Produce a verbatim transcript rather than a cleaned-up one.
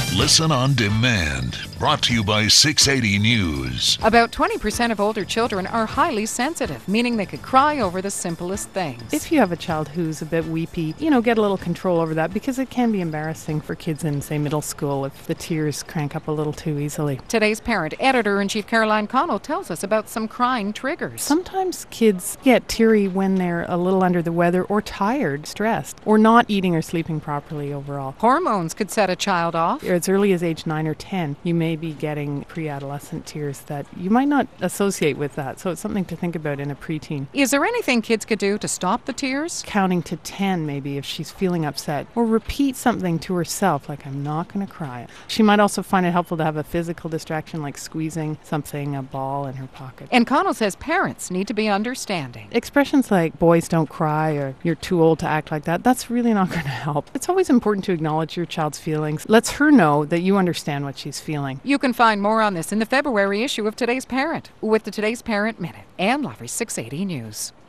Listen on demand. Brought to you by six eighty News. About twenty percent of older children are highly sensitive, meaning they could cry over the simplest things. If you have a child who's a bit weepy, you know, get a little control over that, because it can be embarrassing for kids in, say, middle school if the tears crank up a little too easily. Today's Parent editor-in-chief Caroline Connell tells us about some crying triggers. Sometimes kids get teary when they're a little under the weather or tired, stressed, or not eating or sleeping properly overall. Hormones could set a child off. As early as age nine or ten, you may be getting pre-adolescent tears that you might not associate with that. So it's something to think about in a preteen. Is there anything kids could do to stop the tears? Counting to ten maybe if she's feeling upset. Or repeat something to herself like, I'm not going to cry. She might also find it helpful to have a physical distraction like squeezing something, a ball in her pocket. And Connell says parents need to be understanding. Expressions like boys don't cry or you're too old to act like that, that's really not going to help. It's always important to acknowledge your child's feelings. Lets her know that you understand what she's feeling. You can find more on this in the February issue of Today's Parent with the Today's Parent Minute and Lowry six eighty News.